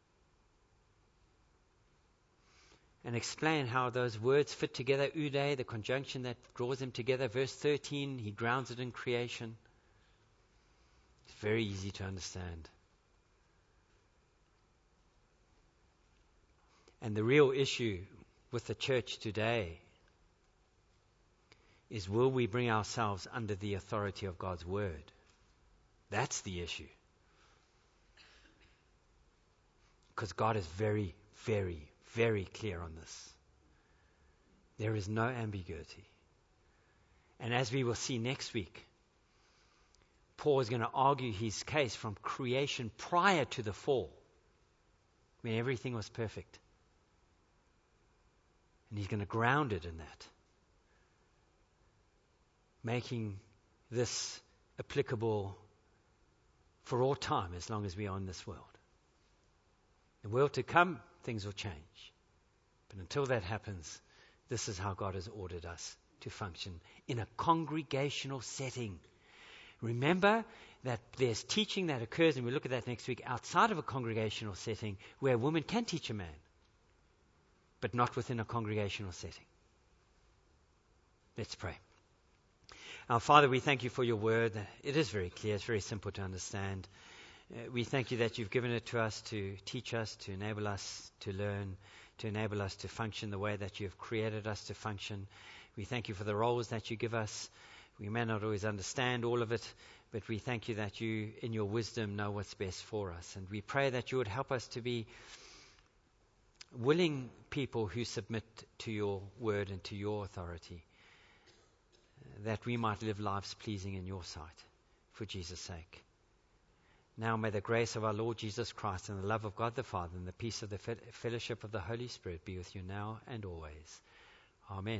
and explain how those words fit together. Ude, the conjunction that draws them together. Verse thirteen, he grounds it in creation. It's very easy to understand. And the real issue with the church today is, will we bring ourselves under the authority of God's word? That's the issue. Because God is very, very, very clear on this. There is no ambiguity. And as we will see next week, Paul is going to argue his case from creation prior to the fall, when everything was perfect. And he's going to ground it in that, making this applicable for all time as long as we are in this world. The world to come, things will change. But until that happens, this is how God has ordered us to function in a congregational setting. Remember that there's teaching that occurs, and we'll look at that next week, outside of a congregational setting where a woman can teach a man, but not within a congregational setting. Let's pray. Our Father, we thank you for your word. It is very clear. It's very simple to understand. Uh, we thank you that you've given it to us to teach us, to enable us to learn, to enable us to function the way that you've created us to function. We thank you for the roles that you give us. We may not always understand all of it, but we thank you that you, in your wisdom, know what's best for us. And we pray that you would help us to be willing people who submit to your word and to your authority, that we might live lives pleasing in your sight, for Jesus' sake. Now may the grace of our Lord Jesus Christ and the love of God the Father and the peace of the fellowship of the Holy Spirit be with you now and always. Amen.